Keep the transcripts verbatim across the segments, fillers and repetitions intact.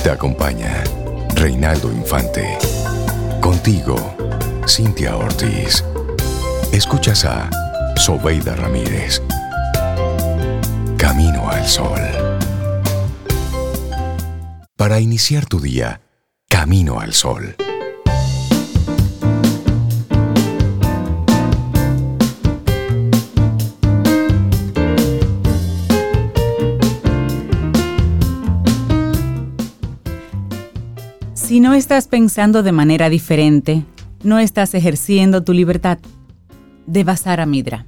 Te acompaña Reinaldo Infante. Contigo, Cintia Ortiz. Escuchas a Sobeida Ramírez. Camino al Sol. Para iniciar tu día, Camino al Sol. Si no estás pensando de manera diferente, no estás ejerciendo tu libertad. De Basara Midra.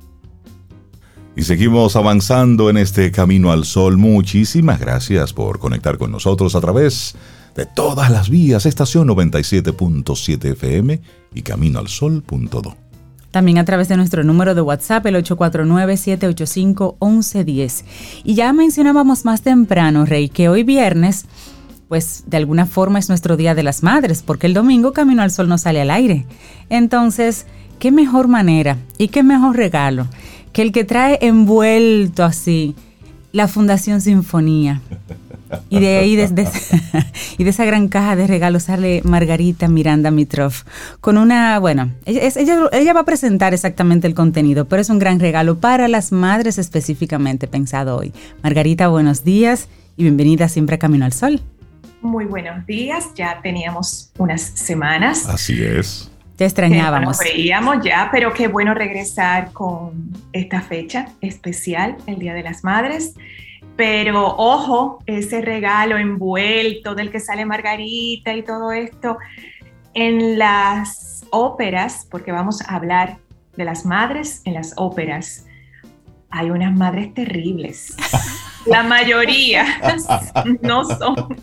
Y seguimos avanzando en este Camino al Sol. Muchísimas gracias por conectar con nosotros a través de todas las vías. Estación noventa y siete punto siete F M y camino al sol punto do. También a través de nuestro número de WhatsApp, el ocho cuatro nueve, siete ocho cinco, uno uno uno cero. Y ya mencionábamos más temprano, Rey, que hoy viernes, pues de alguna forma es nuestro Día de las Madres, porque el domingo Camino al Sol no sale al aire. Entonces, qué mejor manera y qué mejor regalo que el que trae envuelto así la Fundación Sinfonía. Y de ahí, desde y de esa gran caja de regalos sale Margarita Miranda Mitrov con una, bueno, ella, ella, ella va a presentar exactamente el contenido, pero es un gran regalo para las madres específicamente pensado hoy. Margarita, buenos días y bienvenida siempre a Camino al Sol. Muy buenos días, ya teníamos unas semanas. Así es. Te extrañábamos. Nos veíamos ya, pero qué bueno regresar con esta fecha especial, el Día de las Madres. Pero ojo, ese regalo envuelto del que sale Margarita y todo esto, en las óperas, porque vamos a hablar de las madres en las óperas, hay unas madres terribles. La mayoría no son.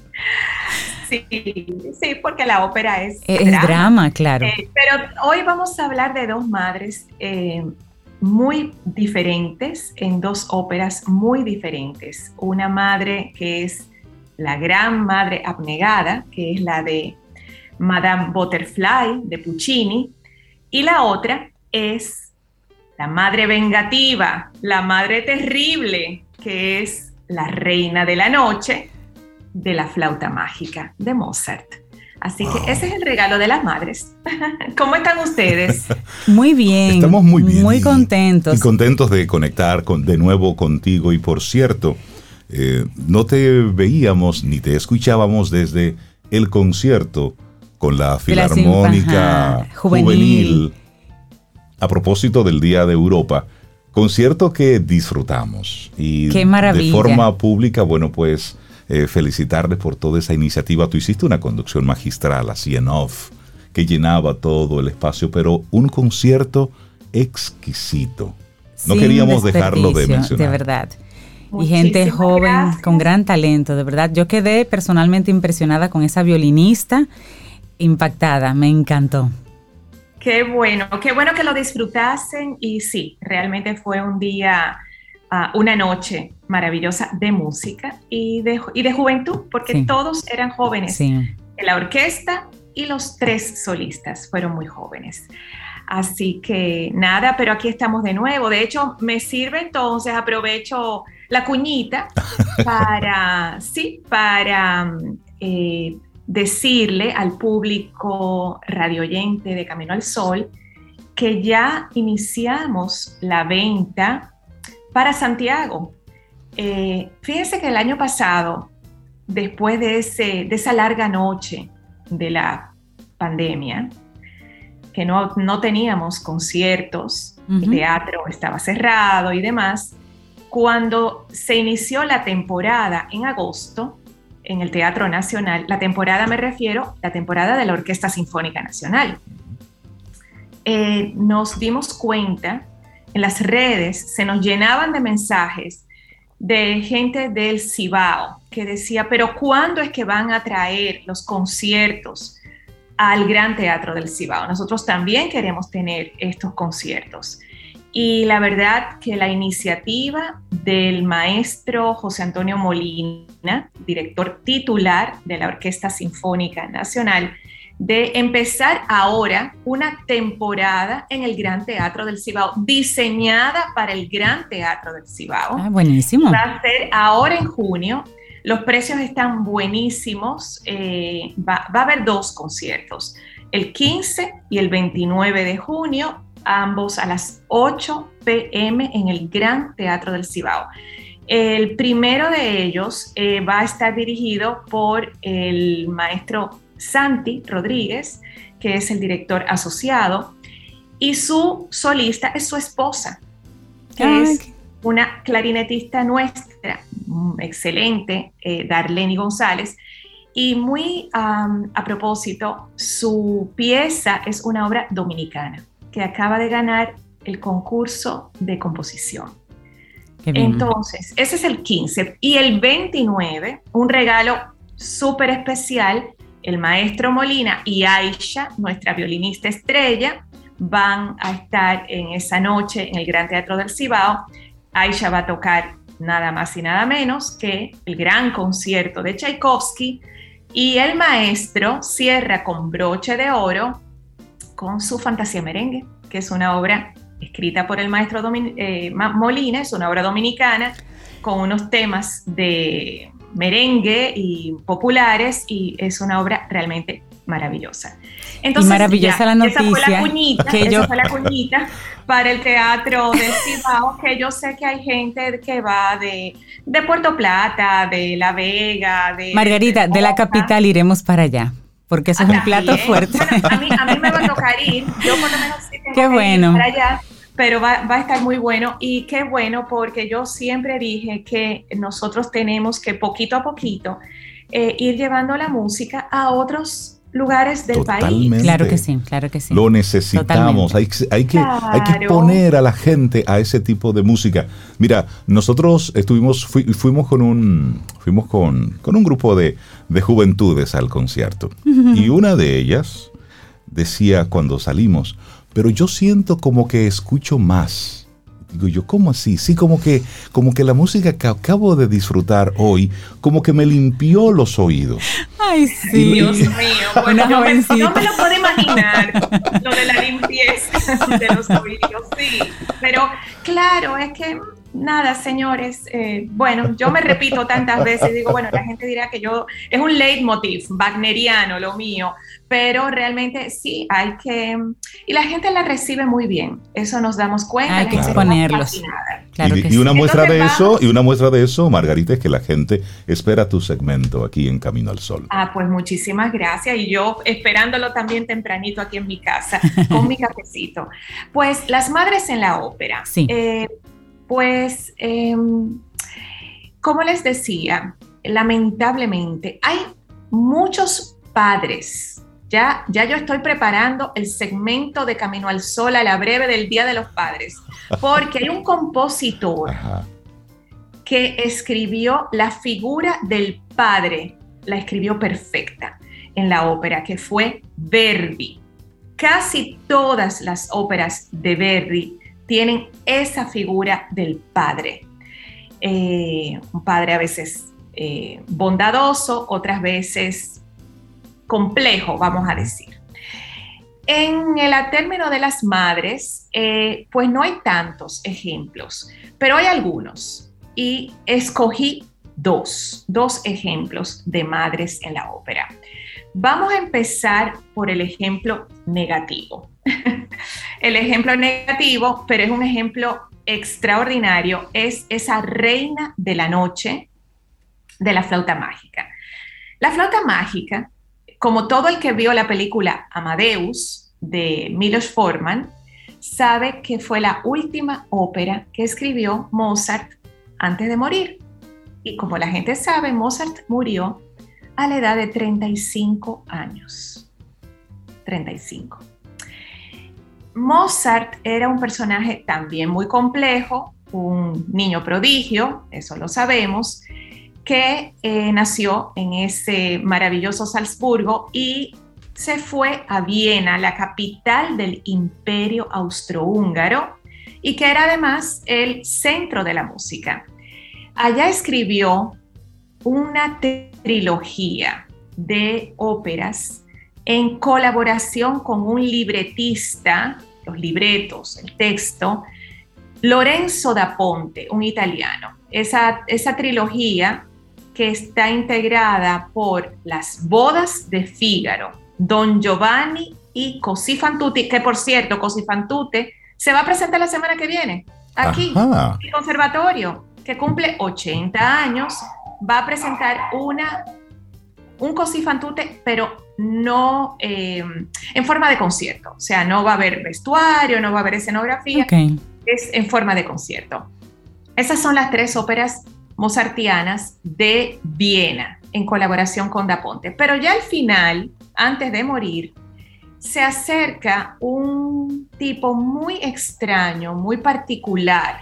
Sí, sí, porque la ópera es, es drama, drama claro. Eh, pero hoy vamos a hablar de dos madres eh, muy diferentes, en dos óperas muy diferentes. Una madre que es la gran madre abnegada, que es la de Madame Butterfly de Puccini, y la otra es la madre vengativa, la madre terrible, que es la reina de la noche, de la flauta mágica de Mozart. Así que ese es el regalo de las madres. ¿Cómo están ustedes? Muy bien. Estamos muy bien. Muy y, contentos. Y contentos de conectar con, de nuevo contigo. Y por cierto, eh, no te veíamos ni te escuchábamos desde el concierto con la Filarmónica la juvenil. Juvenil. A propósito del Día de Europa. Concierto que disfrutamos. Y ¡qué maravilla! De forma pública, bueno, pues eh, felicitarles por toda esa iniciativa. Tú hiciste una conducción magistral, así en off, que llenaba todo el espacio, pero un concierto exquisito. No Sin queríamos dejarlo de mencionar. De verdad. Muchísimas y gente joven gracias. Con gran talento, de verdad. Yo quedé personalmente impresionada con esa violinista, impactada, me encantó. Qué bueno, qué bueno que lo disfrutasen y sí, realmente fue un día, uh, una noche maravillosa de música y de, y de juventud, porque sí. Todos eran jóvenes. Sí. La orquesta y los tres solistas fueron muy jóvenes. Así que nada, pero aquí estamos de nuevo. De hecho, me sirve entonces, aprovecho la cuñita para, sí, para... Eh, decirle al público radioyente de Camino al Sol que ya iniciamos la venta para Santiago. Eh, fíjense que el año pasado, después de, ese, de esa larga noche de la pandemia, que no, no teníamos conciertos, uh-huh. El teatro estaba cerrado y demás, cuando se inició la temporada en agosto, en el Teatro Nacional, la temporada me refiero, la temporada de la Orquesta Sinfónica Nacional. Eh, nos dimos cuenta, en las redes se nos llenaban de mensajes de gente del Cibao que decía, pero ¿cuándo es que van a traer los conciertos al Gran Teatro del Cibao? Nosotros también queremos tener estos conciertos. Y la verdad que la iniciativa del maestro José Antonio Molina, director titular de la Orquesta Sinfónica Nacional, de empezar ahora una temporada en el Gran Teatro del Cibao, diseñada para el Gran Teatro del Cibao. Ah, buenísimo. Va a ser ahora en junio, Los precios están buenísimos. Eh, va, va a haber dos conciertos, el quince y el veintinueve de junio, ambos a las ocho pe eme en el Gran Teatro del Cibao. El primero de ellos eh, va a estar dirigido por el maestro Santi Rodríguez, que es el director asociado, y su solista es su esposa, que Ay. es una clarinetista nuestra, excelente, eh, Darlene González. Y muy um, a propósito, su pieza es una obra dominicana que acaba de ganar el concurso de composición. Entonces, ese es el quince. Y el veintinueve, un regalo súper especial, el maestro Molina y Aisha, nuestra violinista estrella, van a estar en esa noche en el Gran Teatro del Cibao. Aisha va a tocar nada más y nada menos que el gran concierto de Tchaikovsky, y el maestro cierra con broche de oro con su Fantasía Merengue, que es una obra escrita por el maestro Domin- eh, Molina, es una obra dominicana con unos temas de merengue y populares, y es una obra realmente maravillosa. Entonces, y maravillosa ya, la noticia. Esa fue la cuñita, que esa yo... fue la cuñita para el Teatro del Cibao, que yo sé que hay gente que va de, de Puerto Plata, de La Vega, de... Margarita, de, de la capital iremos para allá, porque eso ah, es un plato fuerte. Bueno, a mí, a mí me va a tocar ir, yo por lo menos sí tengo Qué que bueno. ir para allá, pero va, va a estar muy bueno. Y qué bueno, porque yo siempre dije que nosotros tenemos que poquito a poquito eh, ir llevando la música a otros lugares del Totalmente. país. Claro que sí, claro que sí. Lo necesitamos, hay, hay, que, claro. hay que poner a la gente a ese tipo de música. Mira, nosotros estuvimos, fu- fuimos con un, fuimos con, con un grupo de, de juventudes al concierto. Uh-huh. Y una de ellas decía cuando salimos, pero yo siento como que escucho más. Digo yo, ¿cómo así? Sí, como que, como que la música que acabo de disfrutar hoy, como que me limpió los oídos. Ay, sí. Dios mío, bueno, yo me, yo me lo puedo imaginar, lo de la limpieza de los oídos, sí. Pero claro, es que nada, señores, eh, bueno, yo me repito tantas veces, digo, bueno, la gente dirá que yo, es un leitmotiv wagneriano lo mío, pero realmente sí, hay que, y la gente la recibe muy bien, eso nos damos cuenta. Hay que exponerlos. Claro y, que y una sí. muestra Entonces, de eso, vamos. y una muestra de eso, Margarita, es que la gente espera tu segmento aquí en Camino al Sol. Ah, pues muchísimas gracias, y yo esperándolo también tempranito aquí en mi casa, con mi cafecito. Pues las madres en la ópera. Sí. Eh, Pues, eh, como les decía, lamentablemente hay muchos padres. Ya, ya yo estoy preparando el segmento de Camino al Sol a la breve del Día de los Padres, porque hay un compositor Ajá. que escribió la figura del padre, la escribió perfecta en la ópera, que fue Verdi. Casi todas las óperas de Verdi tienen esa figura del padre. Eh, un padre a veces eh, bondadoso, otras veces complejo, vamos a decir. En el término de las madres, eh, pues no hay tantos ejemplos, pero hay algunos. Y escogí dos, dos ejemplos de madres en la ópera. Vamos a empezar por el ejemplo negativo. El ejemplo negativo, pero es un ejemplo extraordinario, es esa reina de la noche de la flauta mágica. La flauta mágica, como todo el que vio la película Amadeus de Milos Forman, sabe que fue la última ópera que escribió Mozart antes de morir. Y como la gente sabe, Mozart murió a la edad de treinta y cinco años. treinta y cinco. Mozart era un personaje también muy complejo, un niño prodigio, eso lo sabemos, que eh, nació en ese maravilloso Salzburgo y se fue a Viena, la capital del Imperio Austrohúngaro, y que era además el centro de la música. Allá escribió una trilogía de óperas en colaboración con un libretista, los libretos, el texto, Lorenzo da Ponte, un italiano. Esa, esa trilogía que está integrada por Las bodas de Fígaro, Don Giovanni y Così fan tutte, que por cierto, Così fan tutte se va a presentar la semana que viene, aquí, Ajá. en el conservatorio, que cumple ochenta años, va a presentar una, un Così fan tutte, pero no eh, en forma de concierto, o sea, no va a haber vestuario, no va a haber escenografía, Okay. es en forma de concierto. Esas son las tres óperas mozartianas de Viena, en colaboración con Da Ponte. Pero ya al final, antes de morir, se acerca un tipo muy extraño, muy particular,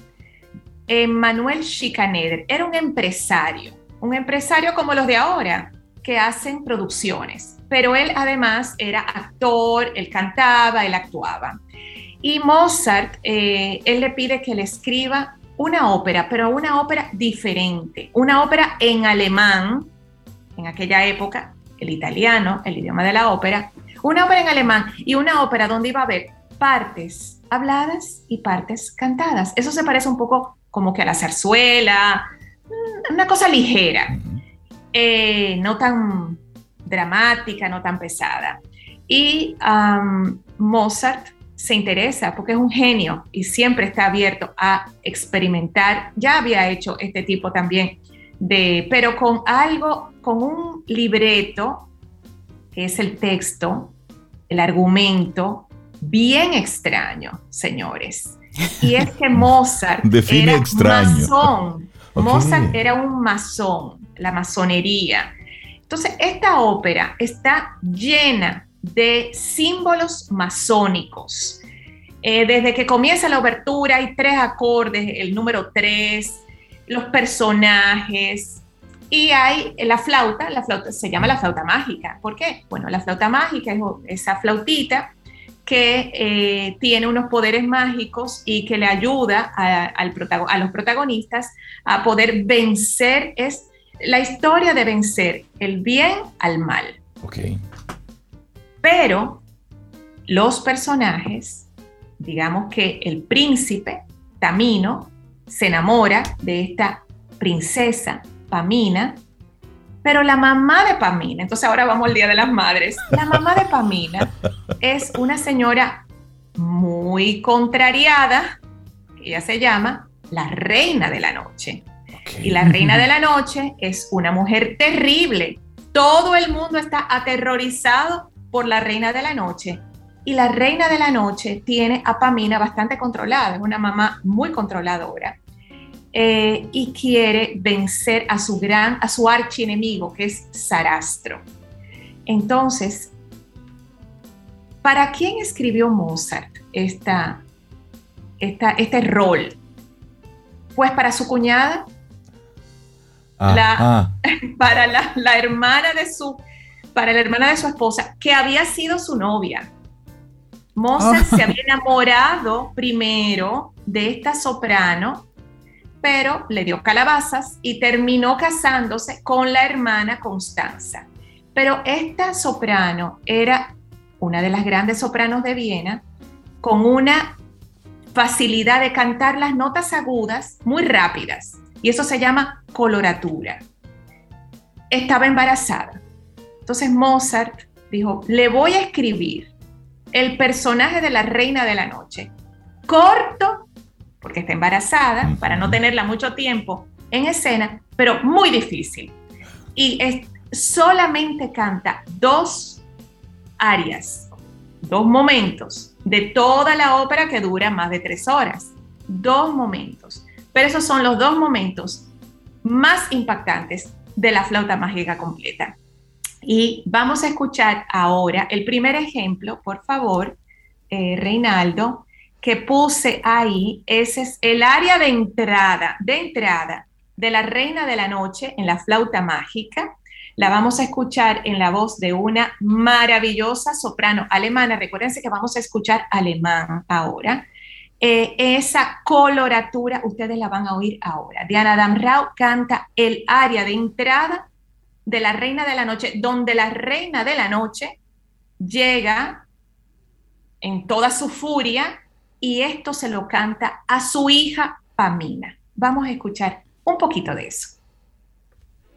Emmanuel Schikaneder. Era un empresario, un empresario como los de ahora, que hacen producciones, pero él además era actor, él cantaba, él actuaba. Y Mozart, eh, él le pide que le escriba una ópera, pero una ópera diferente, una ópera en alemán, en aquella época, el italiano, el idioma de la ópera, una ópera en alemán y una ópera donde iba a haber partes habladas y partes cantadas. Eso se parece un poco como que a la zarzuela, una cosa ligera. Eh, no tan dramática, no tan pesada. Y um, Mozart se interesa porque es un genio y siempre está abierto a experimentar. Ya había hecho este tipo también de, pero con algo, con un libreto, que es el texto, el argumento, bien extraño, señores. Y es que Mozart Define era extraño. masón. Okay. Mozart era un masón, la masonería. Entonces, esta ópera está llena de símbolos masónicos. Eh, desde que comienza la obertura hay tres acordes, el número tres, los personajes, y hay la flauta, la flauta se llama la flauta mágica. ¿Por qué? Bueno, la flauta mágica es esa flautita que eh, tiene unos poderes mágicos y que le ayuda a, al protagon- a los protagonistas a poder vencer. Es la historia de vencer el bien al mal. Okay. Pero los personajes, digamos que el príncipe Tamino se enamora de esta princesa Pamina, pero la mamá de Pamina, entonces ahora vamos al Día de las Madres, la mamá de Pamina es una señora muy contrariada, ella se llama la Reina de la Noche. Okay. Y la Reina de la Noche es una mujer terrible. Todo el mundo está aterrorizado por la Reina de la Noche. Y la Reina de la Noche tiene a Pamina bastante controlada, es una mamá muy controladora. Eh, y quiere vencer a su gran, a su archienemigo, que es Sarastro. Entonces, ¿para quién escribió Mozart esta, esta, este rol? Pues para su cuñada, la, para la, la hermana de su, para la hermana de su esposa, que había sido su novia. Mozart oh. se había enamorado primero de esta soprano, pero le dio calabazas y terminó casándose con la hermana Constanza. Pero esta soprano era una de las grandes sopranos de Viena, con una facilidad de cantar las notas agudas muy rápidas, y eso se llama coloratura. Estaba embarazada. Entonces Mozart dijo, le voy a escribir el personaje de la Reina de la Noche, corto, porque está embarazada, para no tenerla mucho tiempo en escena, pero muy difícil. Y es, solamente canta dos arias, dos momentos de toda la ópera que dura más de tres horas. Dos momentos. Pero esos son los dos momentos más impactantes de la flauta mágica completa. Y vamos a escuchar ahora el primer ejemplo, por favor, eh, Reinaldo, que puse ahí. Ese es el área de entrada, de entrada de la Reina de la Noche en la flauta mágica. La vamos a escuchar en la voz de una maravillosa soprano alemana. Recuérdense que vamos a escuchar alemán ahora. Eh, esa coloratura ustedes la van a oír ahora. Diana Damrau canta el área de entrada de la Reina de la Noche, donde la Reina de la Noche llega en toda su furia, y esto se lo canta a su hija Pamina. Vamos a escuchar un poquito de eso.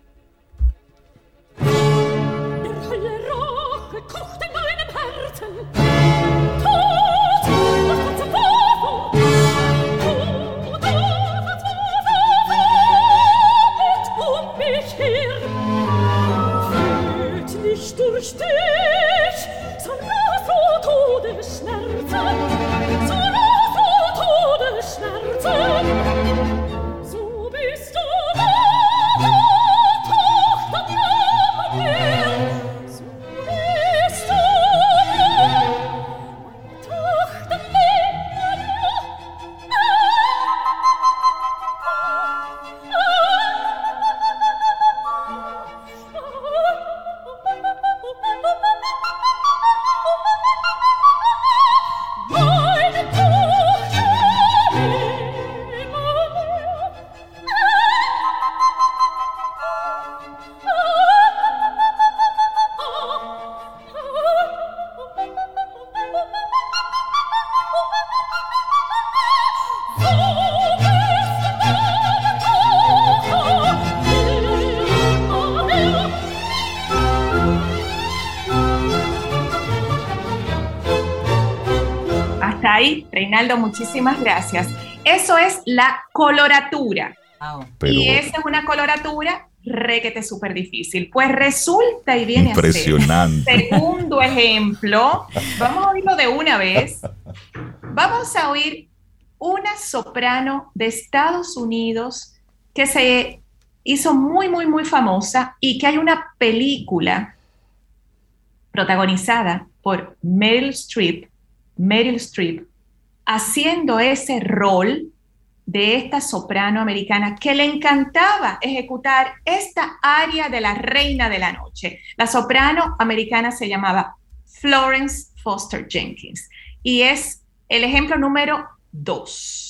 Ahí, Reinaldo, muchísimas gracias. Eso es la coloratura. Wow. Pero, y esa es una coloratura requete súper difícil. Pues resulta y viene impresionante. A ser segundo ejemplo. Vamos a oírlo de una vez. Vamos a oír una soprano de Estados Unidos que se hizo muy, muy, muy famosa y que hay una película protagonizada por Meryl Streep, Meryl Streep, haciendo ese rol de esta soprano americana que le encantaba ejecutar esta aria de la reina de la noche. La soprano americana se llamaba Florence Foster Jenkins y es el ejemplo número dos.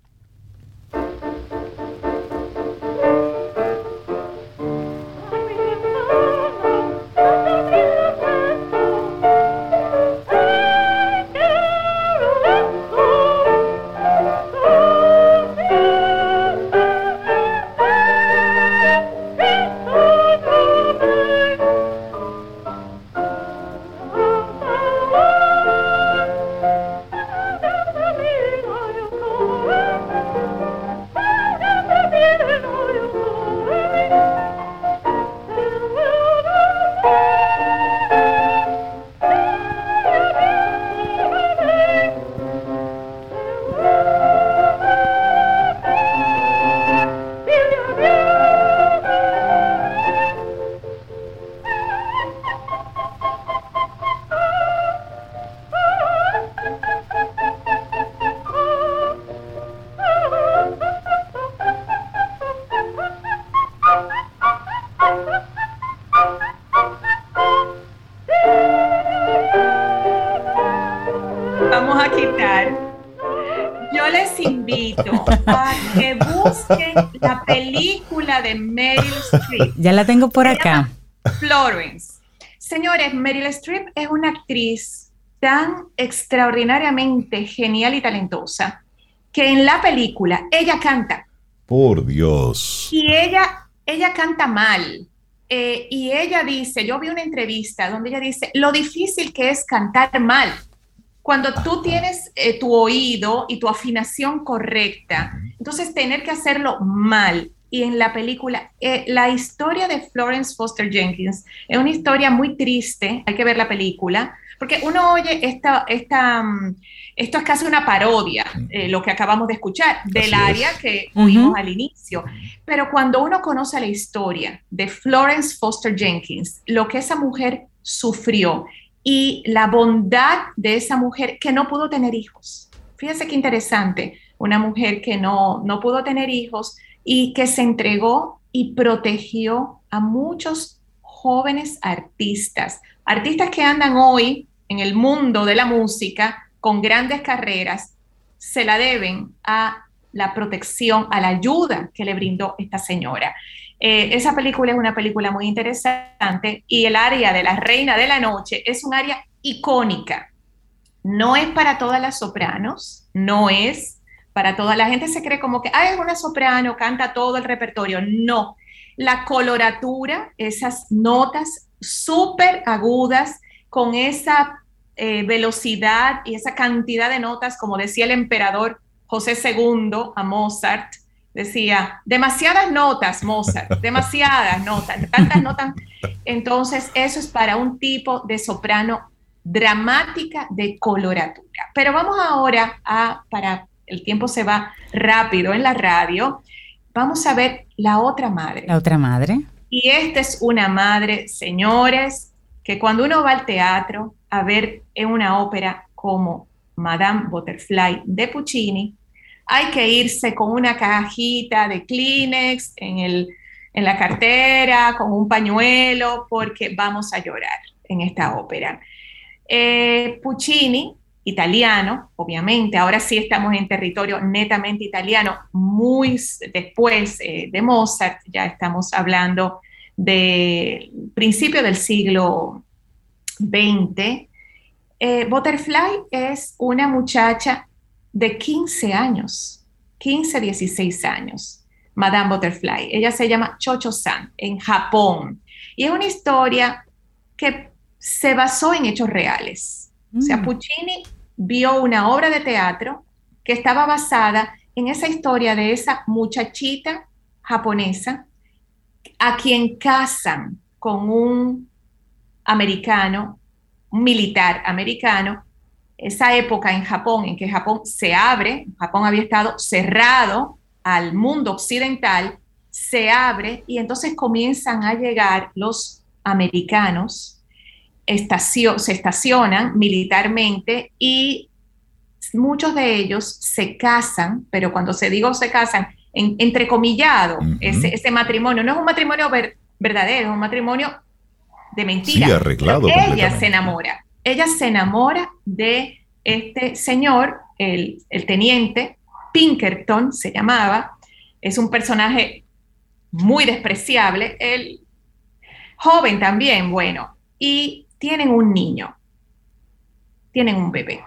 Vamos a quitar. Yo les invito a que busquen la película de Meryl Streep. Ya la tengo por acá. Florence. Señores, Meryl Streep es una actriz tan extraordinariamente genial y talentosa que en la película ella canta. Por Dios. Y ella, ella canta mal. Eh, y ella dice, yo vi una entrevista donde ella dice, lo difícil que es cantar mal. Cuando tú tienes eh, tu oído y tu afinación correcta, entonces tener que hacerlo mal. Y en la película, eh, la historia de Florence Foster Jenkins es una historia muy triste, hay que ver la película, porque uno oye esta, esta, um, esto es casi una parodia, eh, lo que acabamos de escuchar, del área que oímos uh-huh. al inicio. Pero cuando uno conoce la historia de Florence Foster Jenkins, lo que esa mujer sufrió, y la bondad de esa mujer que no pudo tener hijos. Fíjense qué interesante, una mujer que no, no pudo tener hijos y que se entregó y protegió a muchos jóvenes artistas, artistas que andan hoy en el mundo de la música con grandes carreras, se la deben a la protección, a la ayuda que le brindó esta señora. Eh, esa película es una película muy interesante y el área de la Reina de la Noche es un área icónica. No es para todas las sopranos, no es para toda la gente. Se cree como que ah, es una soprano, canta todo el repertorio. No, la coloratura, esas notas súper agudas con esa eh, velocidad y esa cantidad de notas, como decía el emperador José segundo a Mozart, decía, demasiadas notas, Mozart, demasiadas notas, tantas notas. Entonces, eso es para un tipo de soprano dramática de coloratura. Pero vamos ahora a, para el tiempo se va rápido en la radio, vamos a ver la otra madre. La otra madre. Y esta es una madre, señores, que cuando uno va al teatro a ver en una ópera como Madame Butterfly de Puccini, hay que irse con una cajita de Kleenex en, el, en la cartera, con un pañuelo, porque vamos a llorar en esta ópera. Eh, Puccini, italiano, obviamente, ahora sí estamos en territorio netamente italiano, muy después eh, de Mozart, ya estamos hablando del principio del siglo veinte. Eh, Butterfly es una muchacha de quince años, quince, dieciséis años, Madame Butterfly. Ella se llama Cho-Cho-san, en Japón. Y es una historia que se basó en hechos reales. Mm. O sea, Puccini vio una obra de teatro que estaba basada en esa historia de esa muchachita japonesa a quien casan con un americano, un militar americano. Esa época en Japón, en que Japón se abre, Japón había estado cerrado al mundo occidental, se abre y entonces comienzan a llegar los americanos, estacio, se estacionan militarmente y muchos de ellos se casan, pero cuando se digo se casan, en, entrecomillado, uh-huh. ese, ese matrimonio, no es un matrimonio ver, verdadero, es un matrimonio de mentira. Sí, arreglado. Ella se enamora. Ella se enamora de este señor, el, el teniente Pinkerton se llamaba, es un personaje muy despreciable, el joven también, bueno, y tienen un niño, tienen un bebé.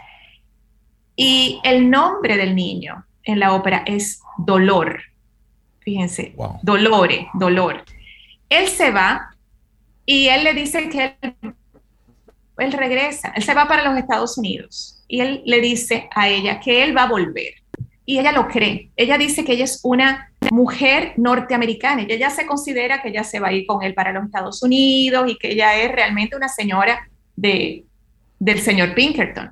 Y el nombre del niño en la ópera es Dolor, fíjense, wow. Dolore, Dolor. Él se va y él le dice que él Él regresa, él se va para los Estados Unidos y él le dice a ella que él va a volver y ella lo cree. Ella dice que ella es una mujer norteamericana y ella se considera que ella se va a ir con él para los Estados Unidos y que ella es realmente una señora de, del señor Pinkerton.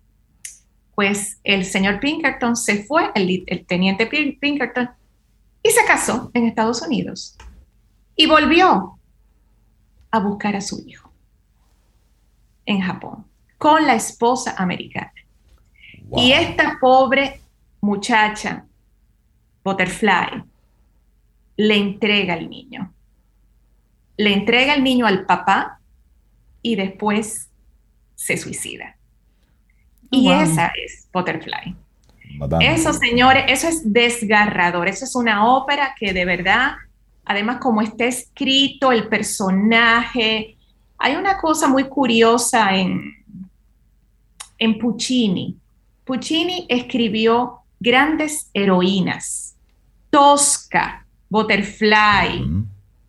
Pues el señor Pinkerton se fue, el, el teniente Pinkerton, y se casó en Estados Unidos y volvió a buscar a su hijo en Japón, con la esposa americana. Wow. Y esta pobre muchacha, Butterfly, le entrega al niño. Le entrega el niño al papá y después se suicida. Y wow. esa es Butterfly. Madame. Eso, señores, eso es desgarrador. Eso es una ópera que de verdad, además como está escrito el personaje, hay una cosa muy curiosa en, en Puccini. Puccini escribió grandes heroínas. Tosca, Butterfly, uh-huh.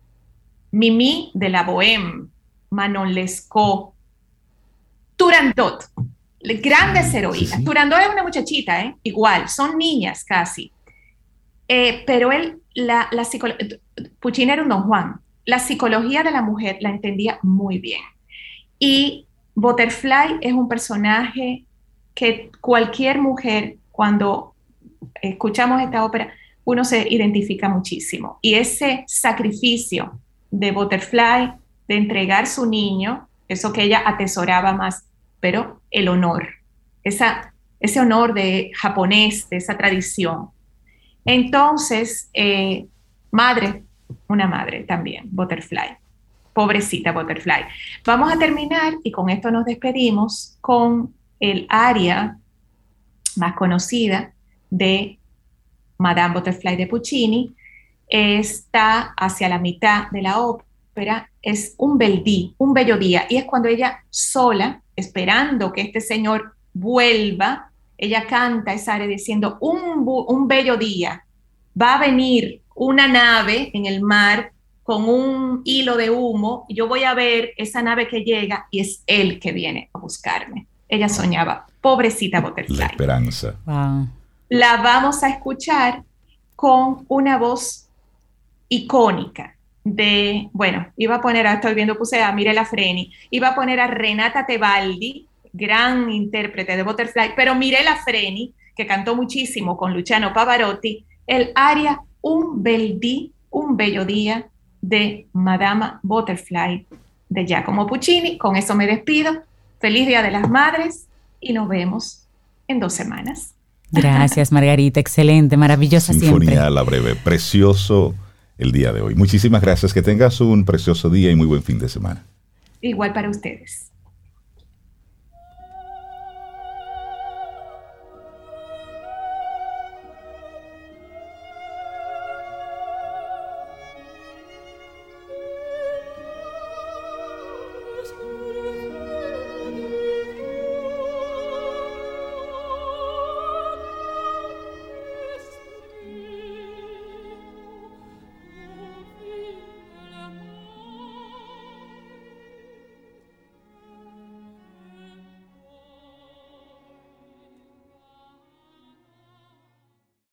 Mimi de la Bohème, Manon Lescaut, Turandot. Grandes heroínas. Sí, sí. Turandot es una muchachita, ¿eh? Igual, son niñas casi. Eh, pero él, la, la psicología, Puccini era un Don Juan. La psicología de la mujer la entendía muy bien. Y Butterfly es un personaje que cualquier mujer, cuando escuchamos esta ópera, uno se identifica muchísimo. Y ese sacrificio de Butterfly, de entregar su niño, eso que ella atesoraba más, pero el honor, esa, ese honor de japonés, de esa tradición. Entonces, eh, madre, una madre también, Butterfly, pobrecita Butterfly. Vamos a terminar, y con esto nos despedimos, con el aria más conocida de Madame Butterfly de Puccini. Está hacia la mitad de la ópera, es un bel dì, un bello día, y es cuando ella sola, esperando que este señor vuelva, ella canta esa aria diciendo, un, un bello día, va a venir una nave en el mar con un hilo de humo, y yo voy a ver esa nave que llega y es él que viene a buscarme. Ella soñaba, pobrecita Butterfly. La esperanza. Wow. La vamos a escuchar con una voz icónica de, bueno, iba a poner, estoy viendo, puse a Mirella Freni, iba a poner a Renata Tebaldi, gran intérprete de Butterfly, pero Mirella Freni, que cantó muchísimo con Luciano Pavarotti, el aria Un bel dì, un bello día de Madama Butterfly de Giacomo Puccini. Con eso me despido. Feliz Día de las Madres y nos vemos en dos semanas. Gracias, Margarita. Excelente, maravillosa Sinfonía siempre. a la breve. Precioso el día de hoy. Muchísimas gracias. Que tengas un precioso día y muy buen fin de semana. Igual para ustedes.